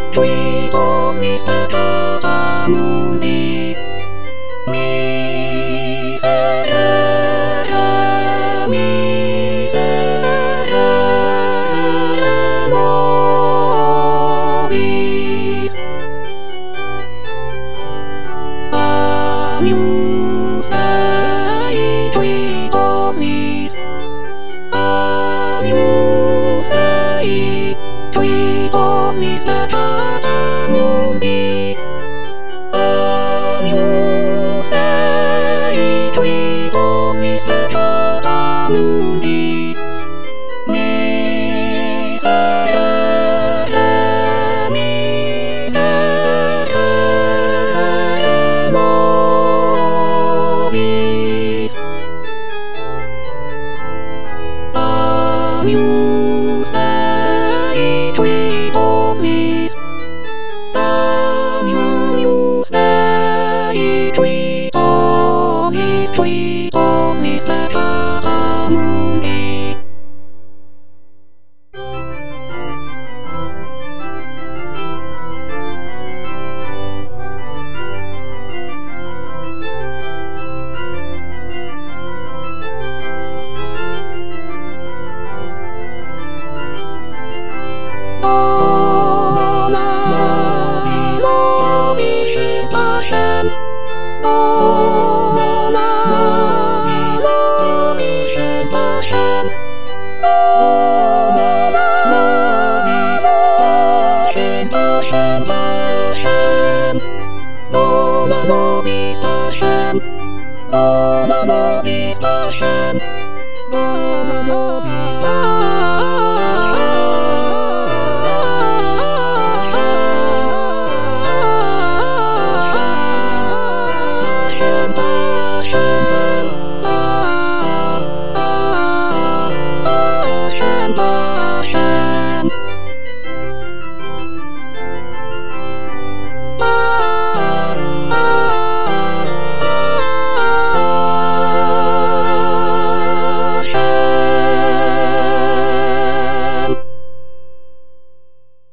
Tweedle Mr. Mundi Miserere, miserere nobis Agnus Dei Tweedle Agnus Dei Tweedle Mr. Mundi Agnus Dei Tweedle Mr. Mundi Miserere, miserere nobis Agnus Dei Tweedle Agnus Dei Tweedle Mr. Mundi Nobis